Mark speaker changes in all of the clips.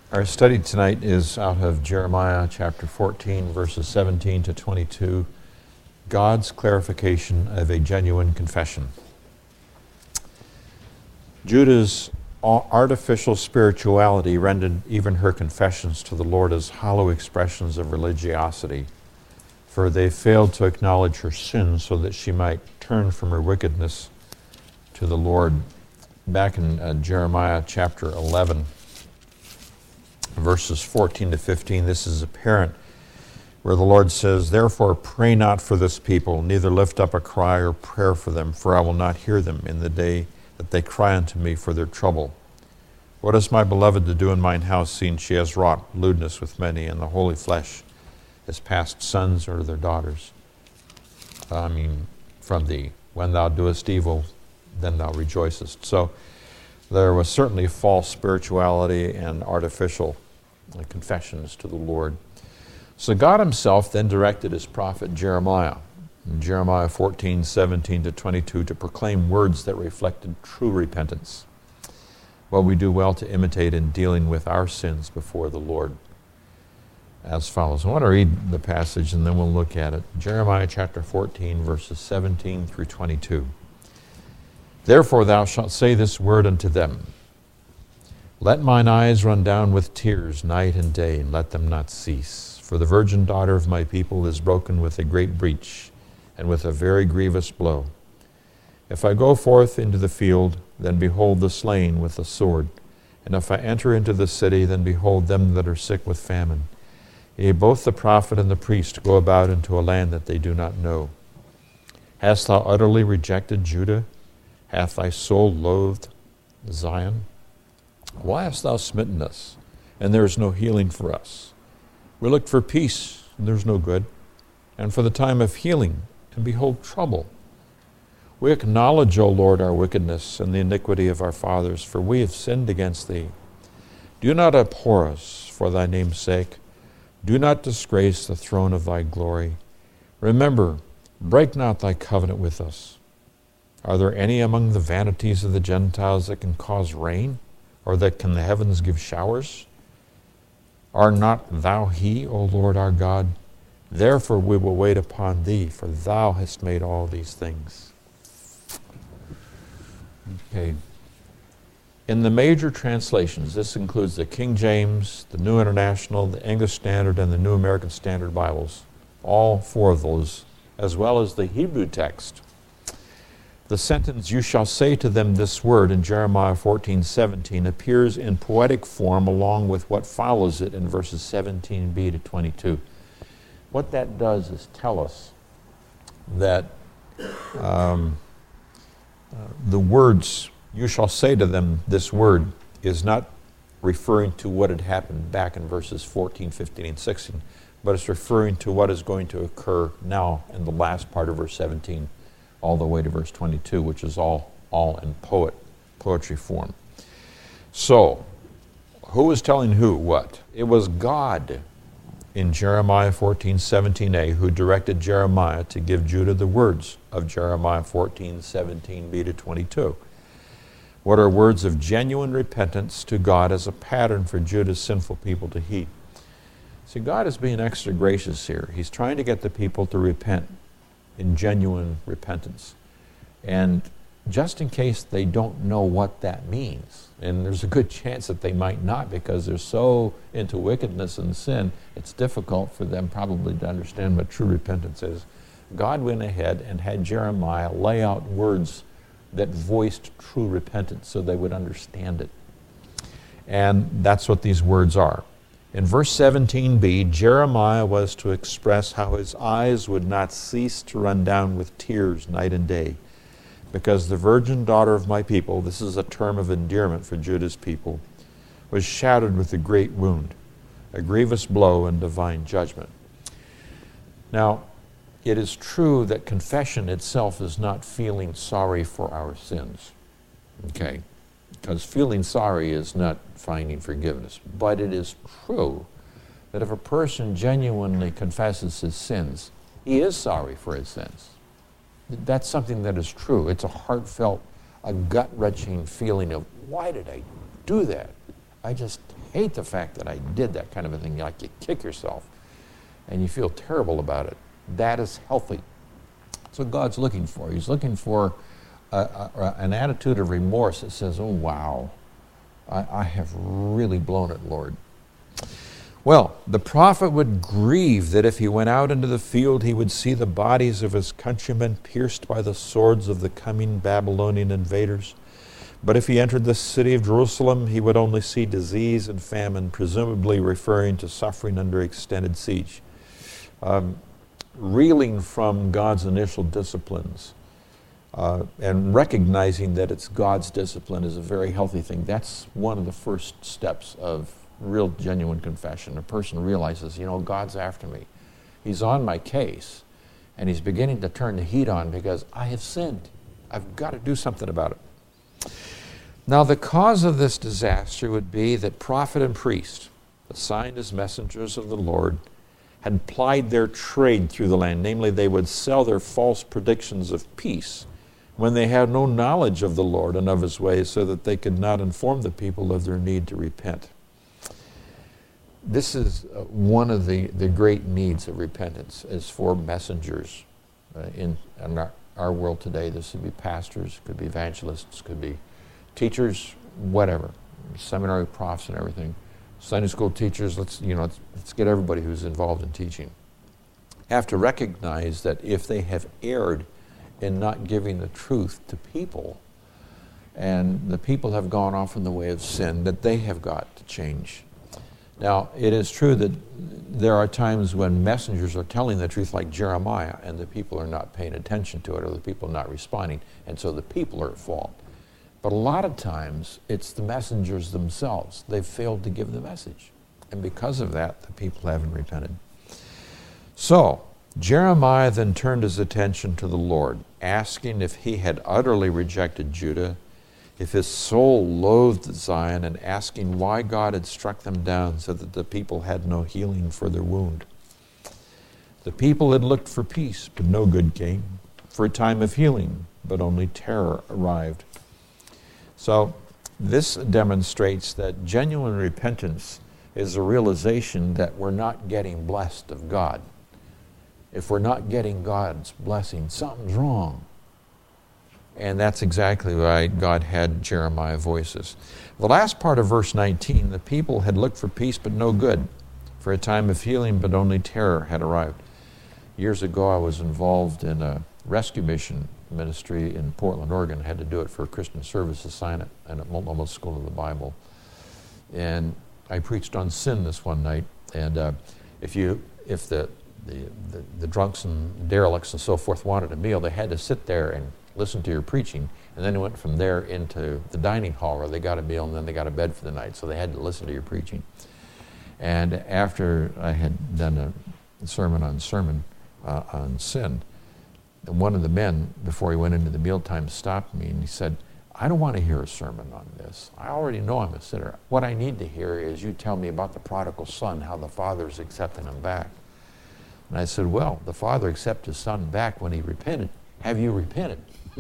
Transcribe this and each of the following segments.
Speaker 1: Our study tonight is out of Jeremiah chapter 14, verses 17 to 22, God's clarification of a genuine confession. Judah's artificial spirituality rendered even her confessions to the Lord as hollow expressions of religiosity, for they failed to acknowledge her sins so that she might turn from her wickedness to the Lord. Back in Jeremiah chapter 11, verses 14 to 15, this is apparent where the Lord says, "Therefore pray not for this people, neither lift up a cry or prayer for them, for I will not hear them in the day that they cry unto me for their trouble. What is my beloved to do in mine house, seeing she has wrought lewdness with many, and the holy flesh has passed sons or their daughters?" From thee, when thou doest evil, then thou rejoicest. So there was certainly false spirituality and artificial confessions to the Lord. So God himself then directed his prophet Jeremiah, in Jeremiah 14, 17 to 22, to proclaim words that reflected true repentance, what we do well to imitate in dealing with our sins before the Lord, as follows. I want to read the passage and then we'll look at it. Jeremiah chapter 14, verses 17 through 22. "Therefore thou shalt say this word unto them, Let mine eyes run down with tears night and day, and let them not cease. For the virgin daughter of my people is broken with a great breach, and with a very grievous blow. If I go forth into the field, then behold the slain with the sword. And if I enter into the city, then behold them that are sick with famine. Yea, both the prophet and the priest go about into a land that they do not know. Hast thou utterly rejected Judah? Hath thy soul loathed Zion? Why hast thou smitten us, and there is no healing for us? We looked for peace, and there is no good, and for the time of healing, and behold trouble. We acknowledge, O Lord, our wickedness and the iniquity of our fathers, for we have sinned against thee. Do not abhor us for thy name's sake. Do not disgrace the throne of thy glory. Remember, break not thy covenant with us. Are there any among the vanities of the Gentiles that can cause rain, or that can the heavens give showers? Are not thou he, O Lord our God? Therefore we will wait upon thee, for thou hast made all these things." Okay. In the major translations, this includes the King James, the New International, the English Standard, and the New American Standard Bibles, all four of those, as well as the Hebrew text. The sentence, "You shall say to them this word," in Jeremiah 14:17 appears in poetic form along with what follows it in verses 17b to 22. What that does is tell us that the words, "You shall say to them this word," is not referring to what had happened back in verses 14, 15, and 16, but it's referring to what is going to occur now in the last part of verse 17, all the way to verse 22, which is all in poetry form. So, who was telling who what? It was God in Jeremiah 14:17a who directed Jeremiah to give Judah the words of Jeremiah 14:17b to 22. What are words of genuine repentance to God as a pattern for Judah's sinful people to heed? See, God is being extra gracious here. He's trying to get the people to repent in genuine repentance. And just in case they don't know what that means, and there's a good chance that they might not because they're so into wickedness and sin, it's difficult for them probably to understand what true repentance is. God went ahead and had Jeremiah lay out words that voiced true repentance so they would understand it. And that's what these words are. In verse 17b, Jeremiah was to express how his eyes would not cease to run down with tears night and day, because the virgin daughter of my people, this is a term of endearment for Judah's people, was shattered with a great wound, a grievous blow and divine judgment. Now, it is true that confession itself is not feeling sorry for our sins, okay? Because feeling sorry is not finding forgiveness. But it is true that if a person genuinely confesses his sins, he is sorry for his sins. That's something that is true. It's a heartfelt, a gut-wrenching feeling of, why did I do that? I just hate the fact that I did that kind of a thing. Like you kick yourself and you feel terrible about it. That is healthy. That's what God's looking for. He's looking for an attitude of remorse that says, oh, wow, I have really blown it, Lord. Well, the prophet would grieve that if he went out into the field, he would see the bodies of his countrymen pierced by the swords of the coming Babylonian invaders. But if he entered the city of Jerusalem, he would only see disease and famine, presumably referring to suffering under extended siege. Reeling from God's initial disciplines and recognizing that it's God's discipline is a very healthy thing. That's one of the first steps of real genuine confession. A person realizes, God's after me. He's on my case, and he's beginning to turn the heat on because I have sinned. I've got to do something about it. Now, the cause of this disaster would be that prophet and priest, assigned as messengers of the Lord, had plied their trade through the land. Namely, they would sell their false predictions of peace when they had no knowledge of the Lord and of his ways, so that they could not inform the people of their need to repent. This is one of the great needs of repentance, is for messengers in our world today. This would be pastors, could be evangelists, could be teachers, whatever, seminary profs and everything, Sunday school teachers. Let's get everybody who's involved in teaching. Have to recognize that if they have erred in not giving the truth to people, and the people have gone off in the way of sin, that they have got to change. Now, it is true that there are times when messengers are telling the truth, like Jeremiah, and the people are not paying attention to it, or the people are not responding, and so the people are at fault. But a lot of times, it's the messengers themselves. They've failed to give the message. And because of that, the people haven't repented. So, Jeremiah then turned his attention to the Lord, asking if he had utterly rejected Judah, if his soul loathed Zion, and asking why God had struck them down so that the people had no healing for their wound. The people had looked for peace, but no good came, for a time of healing, but only terror arrived. So this demonstrates that genuine repentance is a realization that we're not getting blessed of God. If we're not getting God's blessing, something's wrong. And that's exactly why God had Jeremiah voice this. The last part of verse 19, the people had looked for peace but no good, for a time of healing but only terror had arrived. Years ago I was involved in a rescue mission ministry in Portland, Oregon. I had to do it for a Christian service assignment and at Multnomah School of the Bible. And I preached on sin this one night. And if the drunks and derelicts and so forth wanted a meal, they had to sit there and listen to your preaching, and then it went from there into the dining hall where they got a meal and then they got a bed for the night, so they had to listen to your preaching. And after I had done a sermon on sin, one of the men, before he went into the mealtime, stopped me and he said, I don't want to hear a sermon on this. I already know I'm a sinner. What I need to hear is you tell me about the prodigal son, how the father's accepting him back. And I said, well, the father accepted his son back when he repented. Have you repented?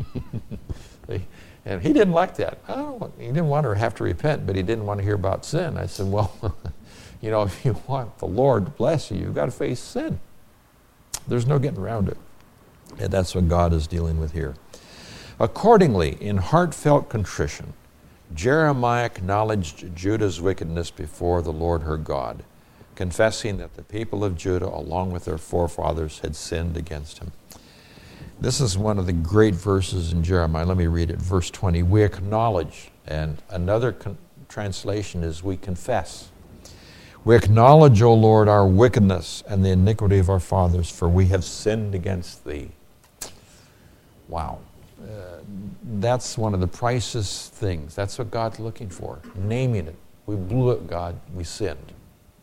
Speaker 1: And he didn't like that. He didn't want to have to repent, but he didn't want to hear about sin. I said, well, if you want the Lord to bless you, you've got to face sin. There's no getting around it. And that's what God is dealing with here. Accordingly, in heartfelt contrition, Jeremiah acknowledged Judah's wickedness before the Lord her God, confessing that the people of Judah, along with their forefathers, had sinned against him. This is one of the great verses in Jeremiah. Let me read it. Verse 20, we acknowledge, and another translation is we confess. We acknowledge, O Lord, our wickedness and the iniquity of our fathers, for we have sinned against thee. Wow. That's one of the pricious things. That's what God's looking for, naming it. We blew it, God. We sinned.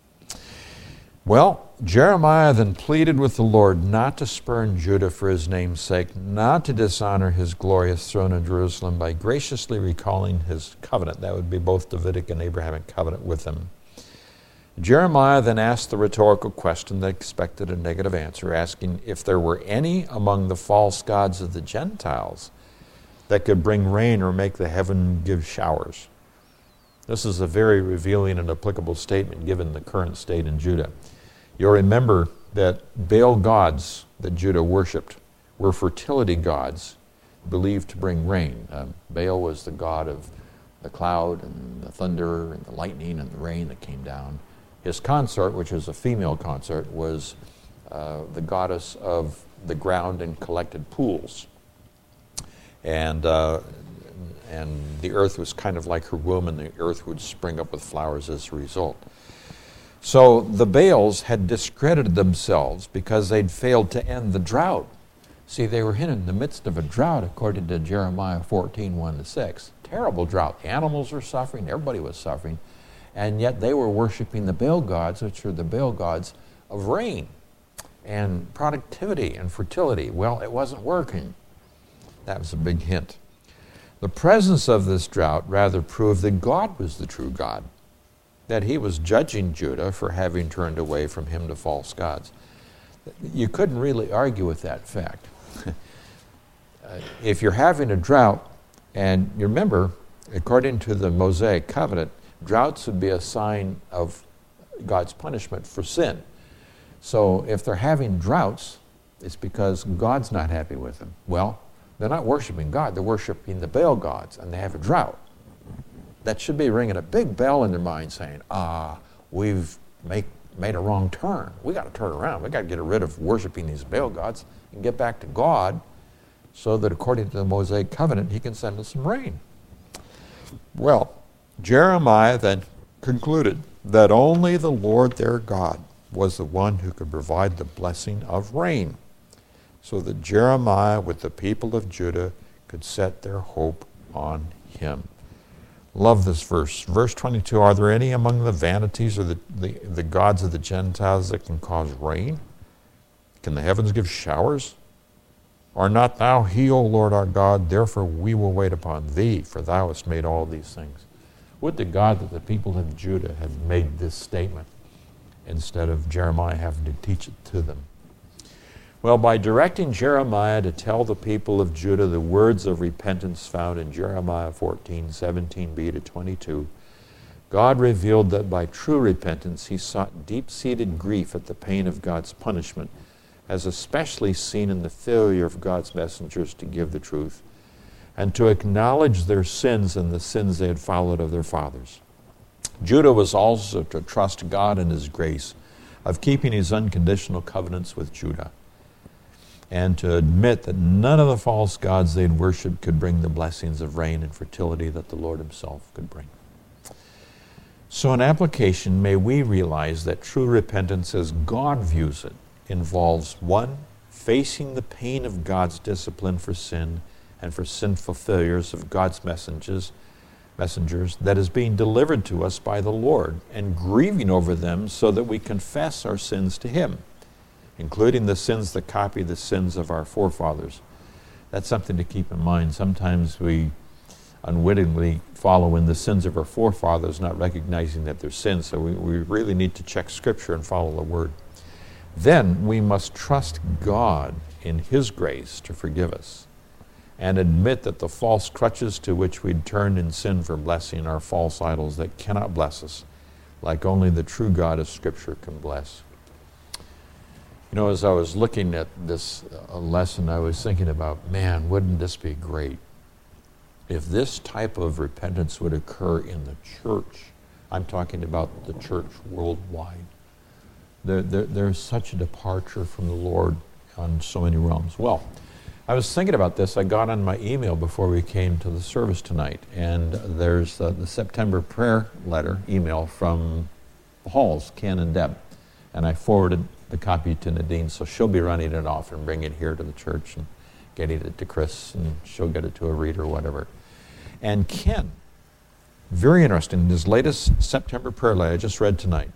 Speaker 1: Well, Jeremiah then pleaded with the Lord not to spurn Judah for his name's sake, not to dishonor his glorious throne in Jerusalem by graciously recalling his covenant. That would be both Davidic and Abrahamic covenant with him. Jeremiah then asked the rhetorical question that expected a negative answer, asking if there were any among the false gods of the Gentiles that could bring rain or make the heaven give showers. This is a very revealing and applicable statement given the current state in Judah. You'll remember that Baal gods that Judah worshipped were fertility gods believed to bring rain. Baal was the god of the cloud and the thunder and the lightning and the rain that came down. His consort, which was a female consort, was the goddess of the ground and collected pools. And the earth was kind of like her womb, and the earth would spring up with flowers as a result. So the Baals had discredited themselves because they'd failed to end the drought. See, they were in the midst of a drought, according to Jeremiah 14, 1-6. Terrible drought. The animals were suffering, everybody was suffering, and yet they were worshiping the Baal gods, which are the Baal gods of rain and productivity and fertility. Well, it wasn't working. That was a big hint. The presence of this drought rather proved that God was the true God, that he was judging Judah for having turned away from him to false gods. You couldn't really argue with that fact. If you're having a drought, and you remember, according to the Mosaic covenant, droughts would be a sign of God's punishment for sin. So if they're having droughts, it's because God's not happy with them. Well, they're not worshiping God, they're worshiping the Baal gods, and they have a drought. That should be ringing a big bell in their mind saying, we've made a wrong turn. We got to turn around. We got to get rid of worshiping these Baal gods and get back to God, so that according to the Mosaic covenant, he can send us some rain. Well, Jeremiah then concluded that only the Lord their God was the one who could provide the blessing of rain, so that Jeremiah with the people of Judah could set their hope on him. Love this verse. Verse 22, are there any among the vanities or the gods of the Gentiles that can cause rain? Can the heavens give showers? Are not thou he, O Lord our God? Therefore we will wait upon thee, for thou hast made all these things. Would to God that the people of Judah had made this statement instead of Jeremiah having to teach it to them. Well, by directing Jeremiah to tell the people of Judah the words of repentance found in Jeremiah 14, 17b-22, God revealed that by true repentance he sought deep-seated grief at the pain of God's punishment, as especially seen in the failure of God's messengers to give the truth, and to acknowledge their sins and the sins they had followed of their fathers. Judah was also to trust God in his grace of keeping his unconditional covenants with Judah, and to admit that none of the false gods they'd worshipped could bring the blessings of rain and fertility that the Lord himself could bring. So in application, may we realize that true repentance as God views it involves 1, facing the pain of God's discipline for sin and for sinful failures of God's messengers that is being delivered to us by the Lord, and grieving over them so that we confess our sins to him, including the sins that copy the sins of our forefathers. That's something to keep in mind. Sometimes we unwittingly follow in the sins of our forefathers, not recognizing that they're sins, so we really need to check Scripture and follow the Word. Then we must trust God in his grace to forgive us, and admit that the false crutches to which we'd turned in sin for blessing are false idols that cannot bless us, like only the true God of Scripture can bless. You know, as I was looking at this lesson, I was thinking about, man, wouldn't this be great if this type of repentance would occur in the church? I'm talking about the church worldwide. There's such a departure from the Lord on so many realms. Well, I was thinking about this. I got on my email before we came to the service tonight, and there's the September prayer letter email from the Halls, Ken and Deb, and I forwarded the copy to Nadine, so she'll be running it off and bringing it here to the church and getting it to Chris, and she'll get it to a reader or whatever. And Ken, very interesting, in his latest September prayer letter I just read tonight,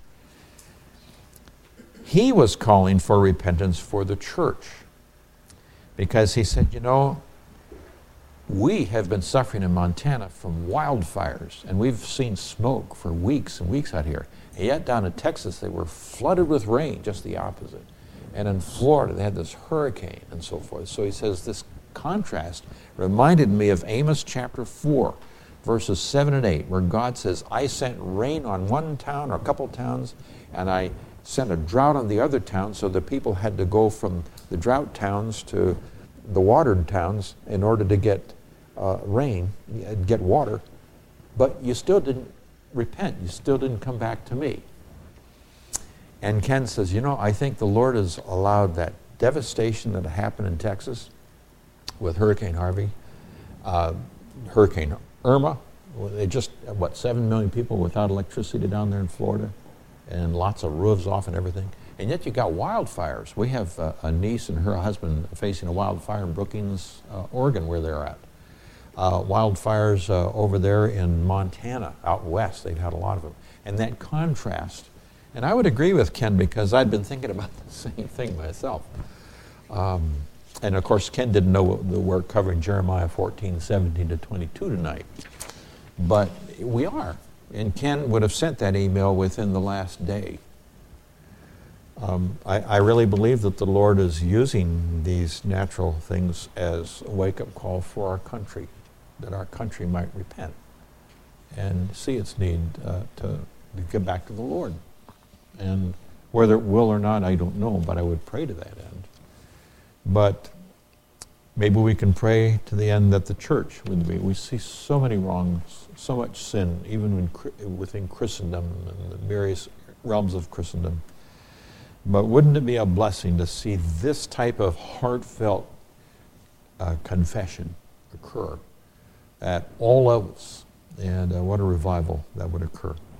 Speaker 1: he was calling for repentance for the church, because he said, you know, we have been suffering in Montana from wildfires, and we've seen smoke for weeks and weeks out here. And yet down in Texas, they were flooded with rain, just the opposite. And in Florida, they had this hurricane and so forth. So he says this contrast reminded me of Amos chapter 4, verses 7 and 8, where God says, I sent rain on one town or a couple towns, and I sent a drought on the other towns, so the people had to go from the drought towns to the watered towns in order to get rain, get water. But you still didn't repent. You still didn't come back to me. And Ken says, you know, I think the Lord has allowed that devastation that happened in Texas with Hurricane Harvey, Hurricane Irma. They just, 7 million people without electricity down there in Florida, and lots of roofs off and everything. And yet you got wildfires. We have a niece and her husband facing a wildfire in Brookings, Oregon, where they're at. Wildfires over there in Montana, out west, they've had a lot of them. And that contrast, and I would agree with Ken because I'd been thinking about the same thing myself. And of course, Ken didn't know that we're covering Jeremiah 14:17 to 22 tonight. But we are. And Ken would have sent that email within the last day. I really believe that the Lord is using these natural things as a wake-up call for our country, that our country might repent and see its need to get back to the Lord. And whether it will or not, I don't know, but I would pray to that end. But maybe we can pray to the end that the church would be. We see so many wrongs, so much sin, even within Christendom and the various realms of Christendom. But wouldn't it be a blessing to see this type of heartfelt confession occur at all levels? And what a revival that would occur.